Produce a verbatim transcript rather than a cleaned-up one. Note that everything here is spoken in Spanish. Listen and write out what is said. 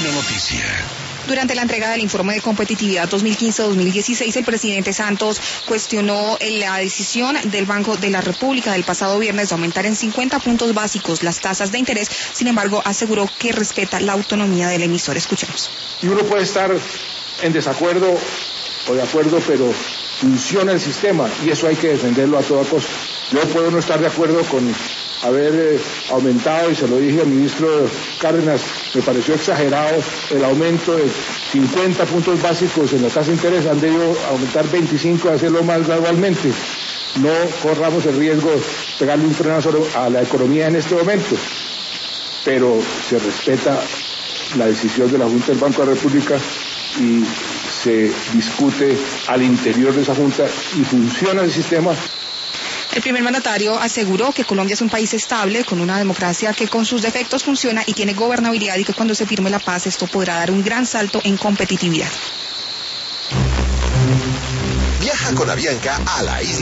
Una noticia. Durante la entrega del informe de competitividad dos mil quince dos mil dieciséis, el presidente Santos cuestionó la decisión del Banco de la República del pasado viernes de aumentar en cincuenta puntos básicos las tasas de interés. Sin embargo, aseguró que respeta la autonomía del emisor. Escuchemos. Y uno puede estar en desacuerdo o de acuerdo, pero funciona el sistema y eso hay que defenderlo a toda costa. Yo puedo no estar de acuerdo con haber eh, aumentado, y se lo dije al ministro Cárdenas, me pareció exagerado el aumento de cincuenta puntos básicos en la tasa de interés, han debido aumentar veinticinco y hacerlo más gradualmente. No corramos el riesgo de pegarle un frenazo a la economía en este momento, pero se respeta la decisión de la Junta del Banco de la República y se discute al interior de esa Junta y funciona el sistema. El primer mandatario aseguró que Colombia es un país estable, con una democracia que con sus defectos funciona y tiene gobernabilidad, y que cuando se firme la paz esto podrá dar un gran salto en competitividad. Viaja con Avianca a la isla.